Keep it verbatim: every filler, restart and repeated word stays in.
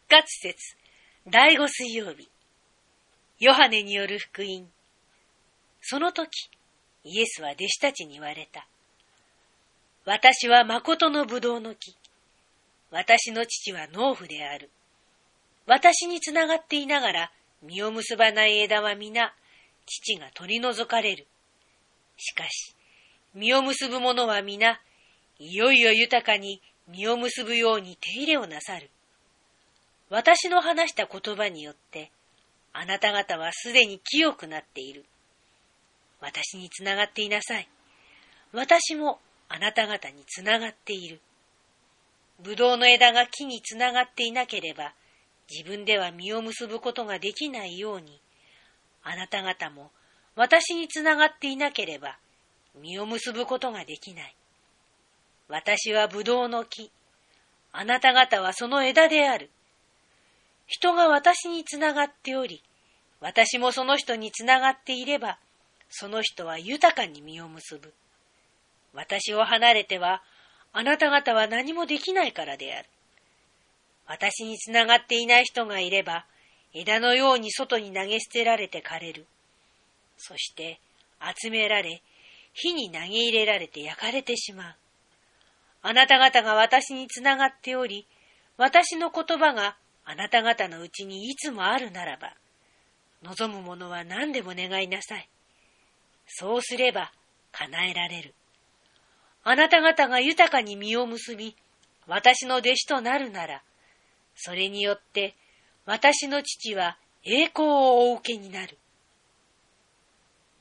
活節第五水曜日、ヨハネによる福音。その時、イエスは弟子たちに言われた。私は誠のブドウの木。私の父は農夫である。私につながっていながら実を結ばない枝は皆、父が取り除かれる。しかし、実を結ぶ者は皆、いよいよ豊かに実を結ぶように手入れをなさる。私の話した言葉によって、あなた方はすでに清くなっている。私につながっていなさい。私もあなた方につながっている。ぶどうの枝が木につながっていなければ、自分では実を結ぶことができないように、あなた方も私につながっていなければ、実を結ぶことができない。私はぶどうの木、あなた方はその枝である。人が私につながっており、私もその人につながっていれば、その人は豊かに実を結ぶ。私を離れては、あなた方は何もできないからである。私につながっていない人がいれば、枝のように外に投げ捨てられて枯れる。そして集められ、火に投げ入れられて焼かれてしまう。あなた方が私につながっており、私の言葉があなた方のうちにいつもあるならば、望むものは何でも願いなさい。そうすれば叶えられる。あなた方が豊かに実を結び、私の弟子となるなら、それによって私の父は栄光をお受けになる。